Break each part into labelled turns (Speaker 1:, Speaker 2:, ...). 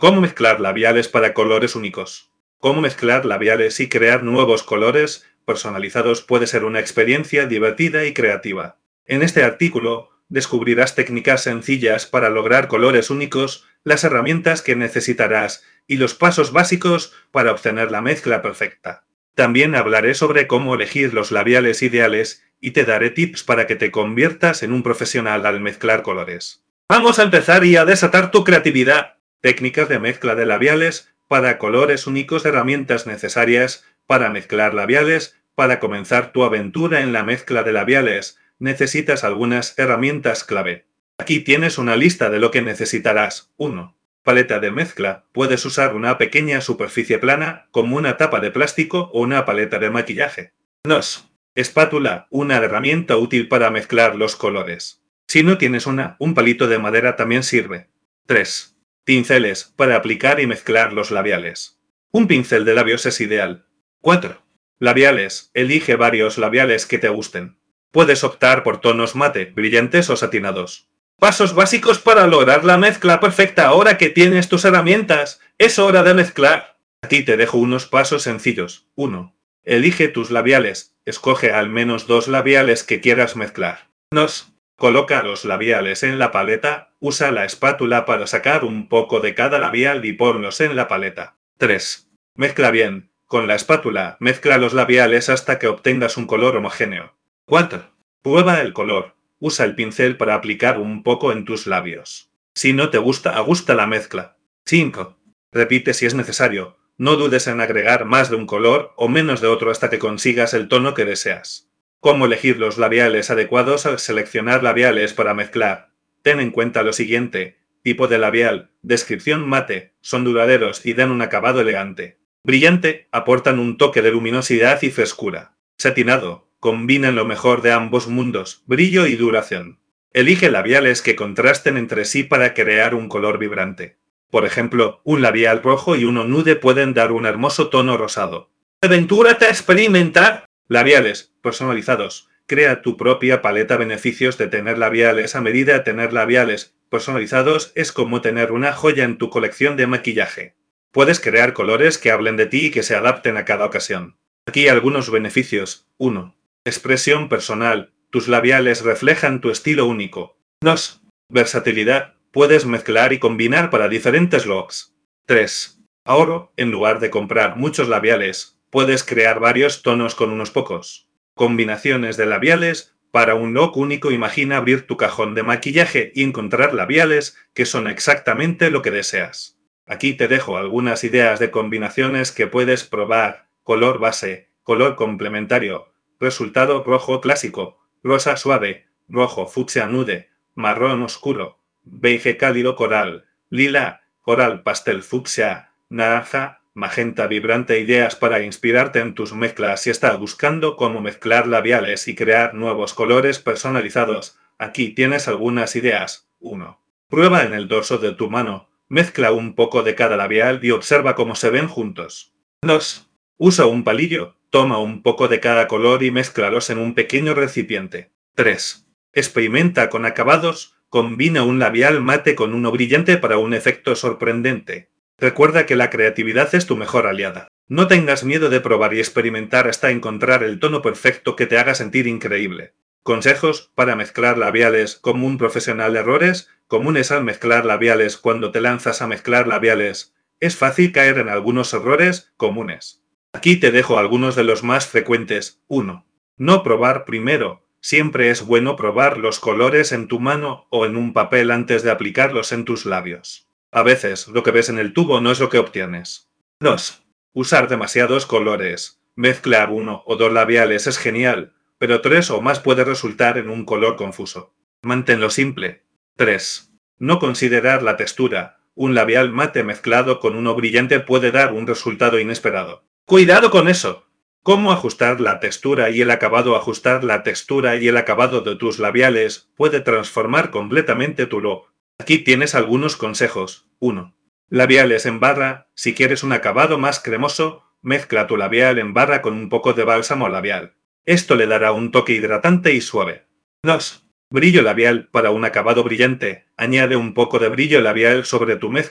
Speaker 1: ¿Cómo mezclar labiales para colores únicos? Cómo mezclar labiales y crear nuevos colores personalizados puede ser una experiencia divertida y creativa. En este artículo descubrirás técnicas sencillas para lograr colores únicos, las herramientas que necesitarás y los pasos básicos para obtener la mezcla perfecta. También hablaré sobre cómo elegir los labiales ideales y te daré tips para que te conviertas en un profesional al mezclar colores. Vamos a empezar y a desatar tu creatividad. Técnicas de mezcla de labiales para colores únicos, herramientas necesarias para mezclar labiales. Para comenzar tu aventura en la mezcla de labiales, necesitas algunas herramientas clave. Aquí tienes una lista de lo que necesitarás. 1. Paleta de mezcla. Puedes usar una pequeña superficie plana, como una tapa de plástico o una paleta de maquillaje. 2. Espátula. Una herramienta útil para mezclar los colores. Si no tienes un palito de madera también sirve. 3. Pinceles, para aplicar y mezclar los labiales. Un pincel de labios es ideal. 4. Labiales. Elige varios labiales que te gusten. Puedes optar por tonos mate, brillantes o satinados. Pasos básicos para lograr la mezcla perfecta. Ahora que tienes tus herramientas, es hora de mezclar. Aquí te dejo unos pasos sencillos. 1. Elige tus labiales. Escoge al menos 2 labiales que quieras mezclar. 2. Coloca los labiales en la paleta, usa la espátula para sacar un poco de cada labial y ponlos en la paleta. 3. Mezcla bien. Con la espátula, mezcla los labiales hasta que obtengas un color homogéneo. 4. Prueba el color. Usa el pincel para aplicar un poco en tus labios. Si no te gusta, ajusta la mezcla. 5. Repite si es necesario. No dudes en agregar más de un color o menos de otro hasta que consigas el tono que deseas. ¿Cómo elegir los labiales adecuados al seleccionar labiales para mezclar? Ten en cuenta lo siguiente: tipo de labial, descripción mate, son duraderos y dan un acabado elegante. Brillante, aportan un toque de luminosidad y frescura. Satinado, combinan lo mejor de ambos mundos, brillo y duración. Elige labiales que contrasten entre sí para crear un color vibrante. Por ejemplo, un labial rojo y uno nude pueden dar un hermoso tono rosado. Aventúrate a experimentar. Labiales personalizados. Crea tu propia paleta. Beneficios de tener labiales a medida. Tener labiales personalizados es como tener una joya en tu colección de maquillaje. Puedes crear colores que hablen de ti y que se adapten a cada ocasión. Aquí algunos beneficios. 1. Expresión personal. Tus labiales reflejan tu estilo único. 2. Versatilidad. Puedes mezclar y combinar para diferentes looks. 3. Ahorro. En lugar de comprar muchos labiales, puedes crear varios tonos con unos pocos. Combinaciones de labiales. Para un look único, imagina abrir tu cajón de maquillaje y encontrar labiales que son exactamente lo que deseas. Aquí te dejo algunas ideas de combinaciones que puedes probar. Color base, color complementario, resultado rojo clásico, rosa suave, rojo fucsia nude, marrón oscuro, beige cálido coral, lila, coral pastel fucsia, naranja, magenta vibrante. Ideas para inspirarte en tus mezclas. Si estás buscando cómo mezclar labiales y crear nuevos colores personalizados, aquí tienes algunas ideas. 1. Prueba en el dorso de tu mano. Mezcla un poco de cada labial y observa cómo se ven juntos. 2. Usa un palillo. Toma un poco de cada color y mézclalos en un pequeño recipiente. 3. Experimenta con acabados. Combina un labial mate con uno brillante para un efecto sorprendente. Recuerda que la creatividad es tu mejor aliada. No tengas miedo de probar y experimentar hasta encontrar el tono perfecto que te haga sentir increíble. Consejos para mezclar labiales como un profesional. Errores comunes al mezclar labiales. Cuando te lanzas a mezclar labiales, es fácil caer en algunos errores comunes. Aquí te dejo algunos de los más frecuentes. 1. No probar primero. Siempre es bueno probar los colores en tu mano o en un papel antes de aplicarlos en tus labios. A veces, lo que ves en el tubo no es lo que obtienes. 2. Usar demasiados colores. Mezclar 1 o 2 labiales es genial, pero 3 o más puede resultar en un color confuso. Manténlo simple. 3. No considerar la textura. Un labial mate mezclado con uno brillante puede dar un resultado inesperado. ¡Cuidado con eso! ¿Cómo ajustar la textura y el acabado? Ajustar la textura y el acabado de tus labiales puede transformar completamente tu look. Aquí tienes algunos consejos. 1. Labiales en barra. Si quieres un acabado más cremoso, mezcla tu labial en barra con un poco de bálsamo labial. Esto le dará un toque hidratante y suave. 2. Brillo labial. Para un acabado brillante, añade un poco de brillo labial sobre tu mezcla.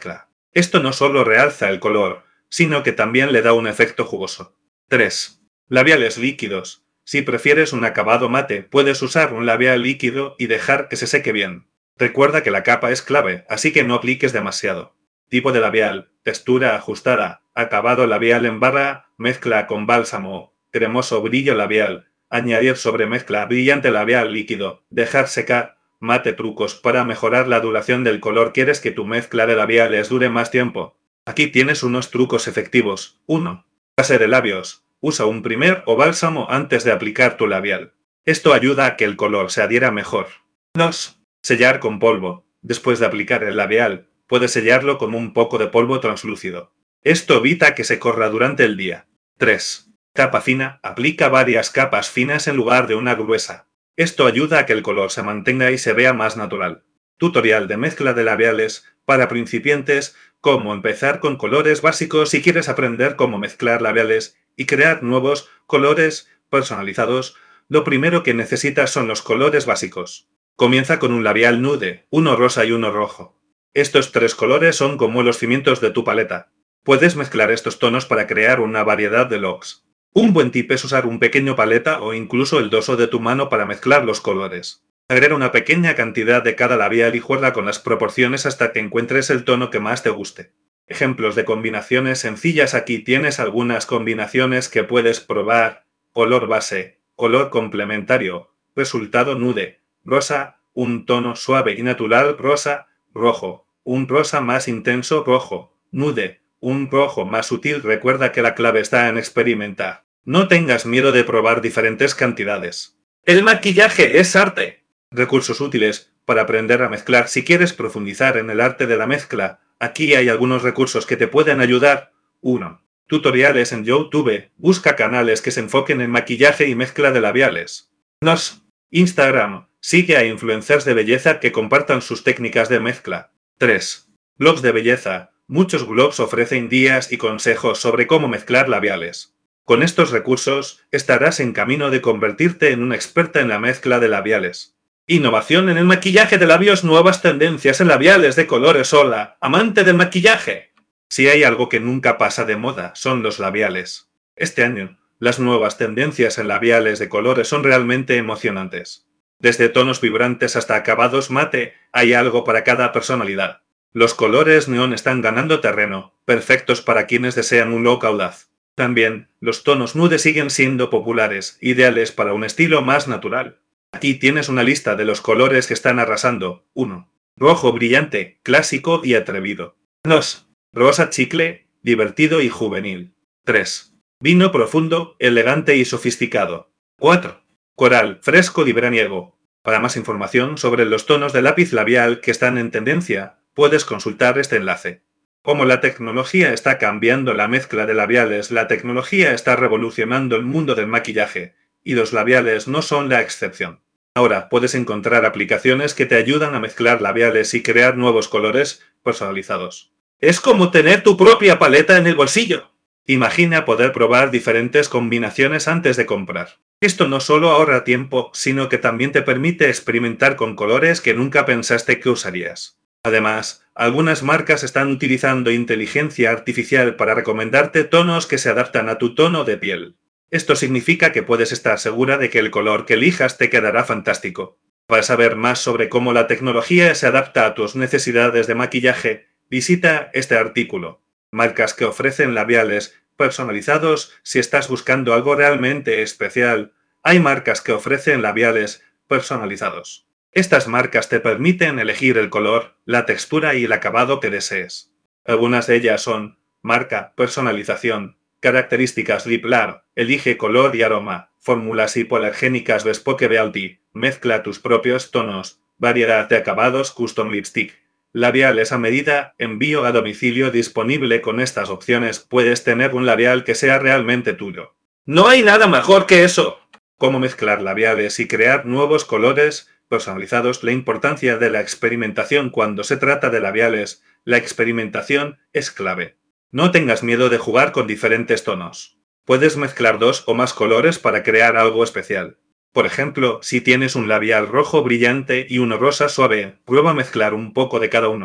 Speaker 1: Esto no solo realza el color, sino que también le da un efecto jugoso. 3. Labiales líquidos. Si prefieres un acabado mate, puedes usar un labial líquido y dejar que se seque bien. Recuerda que la capa es clave, así que no apliques demasiado. Tipo de labial, textura ajustada, acabado labial en barra, mezcla con bálsamo, cremoso brillo labial, añadir sobre mezcla brillante labial líquido, dejar secar, mate trucos para mejorar la duración del color. ¿Quieres que tu mezcla de labiales dure más tiempo? Aquí tienes unos trucos efectivos. 1. Base de labios. Usa un primer o bálsamo antes de aplicar tu labial. Esto ayuda a que el color se adhiera mejor. 2. Sellar con polvo. Después de aplicar el labial, puedes sellarlo con un poco de polvo translúcido. Esto evita que se corra durante el día. 3. Capa fina. Aplica varias capas finas en lugar de una gruesa. Esto ayuda a que el color se mantenga y se vea más natural. Tutorial de mezcla de labiales para principiantes. Cómo empezar con colores básicos. Si quieres aprender cómo mezclar labiales y crear nuevos colores personalizados, lo primero que necesitas son los colores básicos. Comienza con un labial nude, uno rosa y uno rojo. Estos tres colores son como los cimientos de tu paleta. Puedes mezclar estos tonos para crear una variedad de looks. Un buen tip es usar un pequeño paleta o incluso el dorso de tu mano para mezclar los colores. Agrega una pequeña cantidad de cada labial y juega con las proporciones hasta que encuentres el tono que más te guste. Ejemplos de combinaciones sencillas. Aquí tienes algunas combinaciones que puedes probar. Color base, color complementario, resultado nude, rosa, un tono suave y natural rosa, rojo, un rosa más intenso rojo, nude, un rojo más sutil. Recuerda que la clave está en experimentar. No tengas miedo de probar diferentes cantidades. El maquillaje es arte. Recursos útiles para aprender a mezclar. Si quieres profundizar en el arte de la mezcla, aquí hay algunos recursos que te pueden ayudar. 1. Tutoriales en YouTube. Busca canales que se enfoquen en maquillaje y mezcla de labiales. 2. Instagram. Sigue a influencers de belleza que compartan sus técnicas de mezcla. 3. Blogs de belleza. Muchos blogs ofrecen guías y consejos sobre cómo mezclar labiales. Con estos recursos, estarás en camino de convertirte en una experta en la mezcla de labiales. Innovación en el maquillaje de labios. Nuevas tendencias en labiales de colores. Hola, amante del maquillaje. Si hay algo que nunca pasa de moda, son los labiales. Este año, las nuevas tendencias en labiales de colores son realmente emocionantes. Desde tonos vibrantes hasta acabados mate, hay algo para cada personalidad. Los colores neón están ganando terreno, perfectos para quienes desean un look audaz. También, los tonos nude siguen siendo populares, ideales para un estilo más natural. Aquí tienes una lista de los colores que están arrasando. 1. Rojo brillante, clásico y atrevido. 2. Rosa chicle, divertido y juvenil. 3. Vino profundo, elegante y sofisticado. 4. Coral, fresco y veraniego. Para más información sobre los tonos de lápiz labial que están en tendencia, puedes consultar este enlace. Como la tecnología está cambiando la mezcla de labiales, la tecnología está revolucionando el mundo del maquillaje, y los labiales no son la excepción. Ahora puedes encontrar aplicaciones que te ayudan a mezclar labiales y crear nuevos colores personalizados. Es como tener tu propia paleta en el bolsillo. Imagina poder probar diferentes combinaciones antes de comprar. Esto no solo ahorra tiempo, sino que también te permite experimentar con colores que nunca pensaste que usarías. Además, algunas marcas están utilizando inteligencia artificial para recomendarte tonos que se adaptan a tu tono de piel. Esto significa que puedes estar segura de que el color que elijas te quedará fantástico. Para saber más sobre cómo la tecnología se adapta a tus necesidades de maquillaje, visita este artículo. Marcas que ofrecen labiales personalizados. Si estás buscando algo realmente especial, hay marcas que ofrecen labiales personalizados. Estas marcas te permiten elegir el color, la textura y el acabado que desees. Algunas de ellas son marca, personalización, características Liplar, elige color y aroma, fórmulas hipoalergénicas Bespoke Beauty, mezcla tus propios tonos, variedad de acabados Custom Lipstick, labiales a medida, envío a domicilio disponible. Con estas opciones puedes tener un labial que sea realmente tuyo. ¡No hay nada mejor que eso! Cómo mezclar labiales y crear nuevos colores personalizados. La importancia de la experimentación cuando se trata de labiales. La experimentación es clave. No tengas miedo de jugar con diferentes tonos. Puedes mezclar 2 o más colores para crear algo especial. Por ejemplo, si tienes un labial rojo brillante y uno rosa suave, prueba mezclar un poco de cada uno.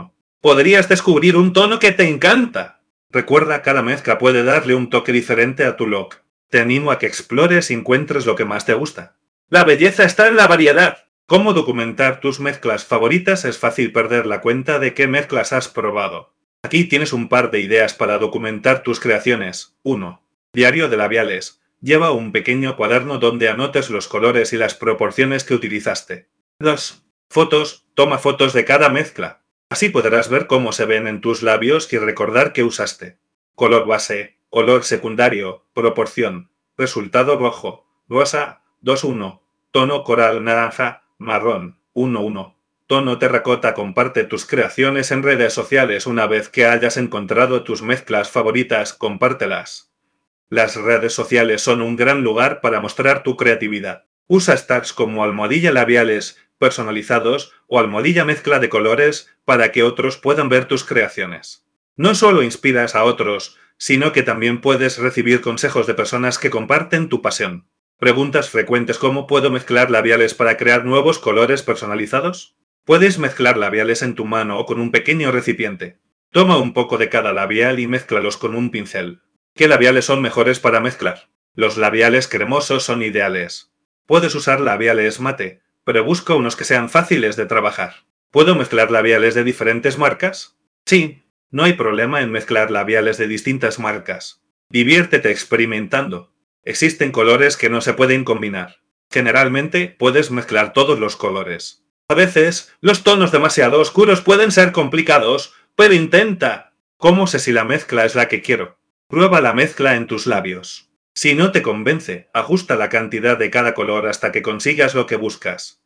Speaker 1: podrías descubrir un tono que te encanta. Recuerda, cada mezcla puede darle un toque diferente a tu look. Te animo a que explores y encuentres lo que más te gusta. La belleza está en la variedad. ¿Cómo documentar tus mezclas favoritas? Es fácil perder la cuenta de qué mezclas has probado. Aquí tienes un par de ideas para documentar tus creaciones. 1. Diario de labiales. Lleva un pequeño cuaderno donde anotes los colores y las proporciones que utilizaste. 2. Fotos. Toma fotos de cada mezcla. Así podrás ver cómo se ven en tus labios y recordar qué usaste. Color base, color secundario, proporción, resultado rojo, rosa, 2-1, tono coral naranja, marrón, 1-1. Tono terracota. Comparte tus creaciones en redes sociales. Una vez que hayas encontrado tus mezclas favoritas, compártelas. Las redes sociales son un gran lugar para mostrar tu creatividad. Usa tags como almohadilla labiales personalizados o almohadilla mezcla de colores para que otros puedan ver tus creaciones. No solo inspiras a otros, sino que también puedes recibir consejos de personas que comparten tu pasión. Preguntas frecuentes: ¿cómo puedo mezclar labiales para crear nuevos colores personalizados? Puedes mezclar labiales en tu mano o con un pequeño recipiente. Toma un poco de cada labial y mézclalos con un pincel. ¿Qué labiales son mejores para mezclar? Los labiales cremosos son ideales. Puedes usar labiales mate, pero busca unos que sean fáciles de trabajar. ¿Puedo mezclar labiales de diferentes marcas? Sí, no hay problema en mezclar labiales de distintas marcas. Diviértete experimentando. Existen colores que no se pueden combinar. Generalmente puedes mezclar todos los colores. A veces, los tonos demasiado oscuros pueden ser complicados, pero intenta. ¿Cómo sé si la mezcla es la que quiero? Prueba la mezcla en tus labios. Si no te convence, ajusta la cantidad de cada color hasta que consigas lo que buscas.